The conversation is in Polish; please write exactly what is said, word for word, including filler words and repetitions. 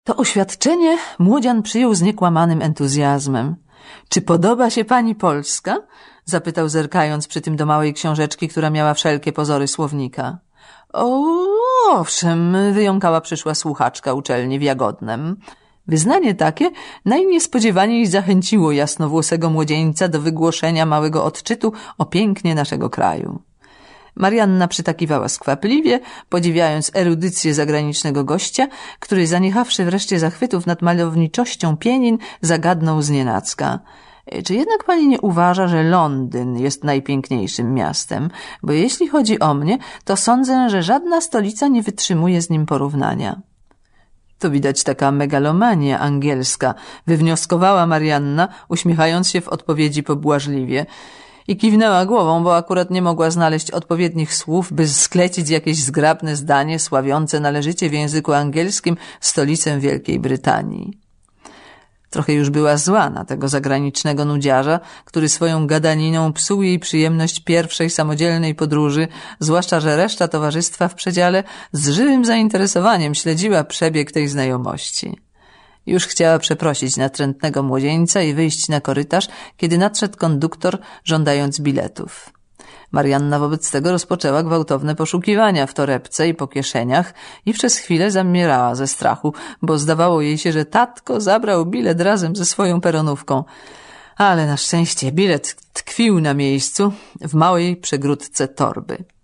To oświadczenie młodzian przyjął z niekłamanym entuzjazmem. Czy podoba się pani Polska? Zapytał, zerkając przy tym do małej książeczki, która miała wszelkie pozory słownika. O, owszem, wyjąkała przyszła słuchaczka uczelni w Jagodnem. Wyznanie takie najniespodziewaniej zachęciło jasnowłosego młodzieńca do wygłoszenia małego odczytu o pięknie naszego kraju. Marianna przytakiwała skwapliwie, podziwiając erudycję zagranicznego gościa, który, zaniechawszy wreszcie zachwytów nad malowniczością pienin, zagadnął znienacka. Czy jednak pani nie uważa, że Londyn jest najpiękniejszym miastem? Bo jeśli chodzi o mnie, to sądzę, że żadna stolica nie wytrzymuje z nim porównania. To widać taka megalomania angielska, wywnioskowała Marianna, uśmiechając się w odpowiedzi pobłażliwie. I kiwnęła głową, bo akurat nie mogła znaleźć odpowiednich słów, by sklecić jakieś zgrabne zdanie sławiące należycie w języku angielskim stolicę Wielkiej Brytanii. Trochę już była zła na tego zagranicznego nudziarza, który swoją gadaniną psuł jej przyjemność pierwszej samodzielnej podróży, zwłaszcza że reszta towarzystwa w przedziale z żywym zainteresowaniem śledziła przebieg tej znajomości. Już chciała przeprosić natrętnego młodzieńca i wyjść na korytarz, kiedy nadszedł konduktor, żądając biletów. Marianna wobec tego rozpoczęła gwałtowne poszukiwania w torebce i po kieszeniach i przez chwilę zamierała ze strachu, bo zdawało jej się, że tatko zabrał bilet razem ze swoją peronówką. Ale na szczęście bilet tkwił na miejscu w małej przegródce torby.